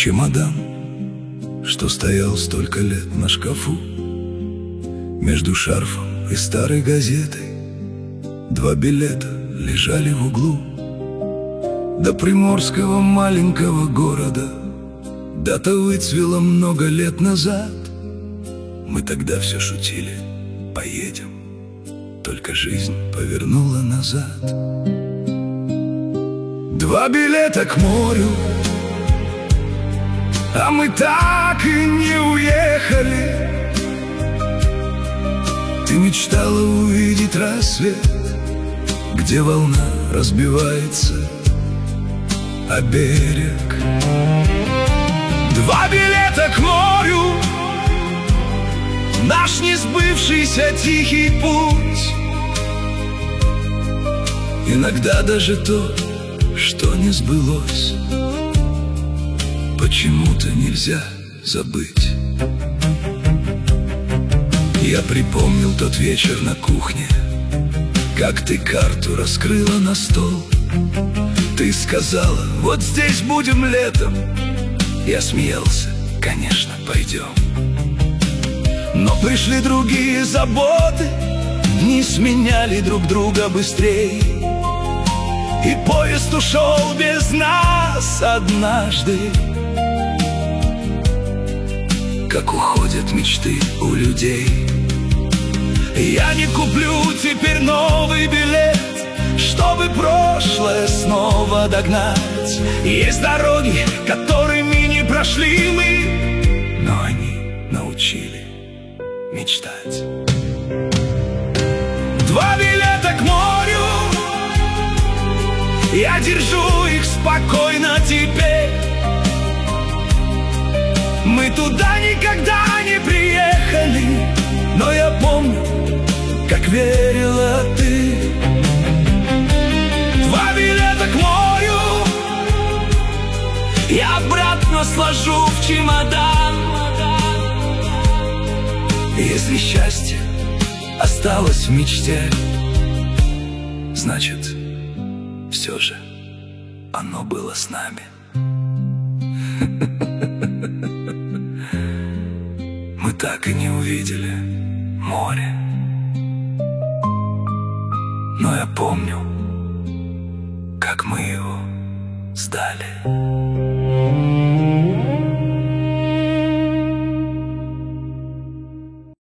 Чемодан, что стоял столько лет на шкафу, между шарфом и старой газетой. Два билета лежали в углу. До приморского маленького города дата выцвела много лет назад. Мы тогда все шутили: поедем. Только жизнь повернула назад. Два билета к морю, а мы так и не уехали. Ты мечтала увидеть рассвет, где волна разбивается о берег. Два билета к морю, наш несбывшийся тихий путь. Иногда даже то, что не сбылось, почему-то нельзя забыть. Я припомнил тот вечер на кухне, как ты карту раскрыла на стол. Ты сказала: вот здесь будем летом. Я смеялся: конечно, пойдем. Но пришли другие заботы, дни сменяли друг друга быстрей, и поезд ушел без нас однажды. Как уходят мечты у людей. Я не куплю теперь новый билет, чтобы прошлое снова догнать. Есть дороги, которыми не прошли мы, но они научили мечтать. Два билета к морю, я держу их спокойно теперь. Мы туда никогда не приехали, но я помню, как верила ты. Два билета к морю, я обратно сложу в чемодан. Если счастье осталось в мечте, значит, все же оно было с нами. Мы так и не увидели море, но я помню, как мы его сдали.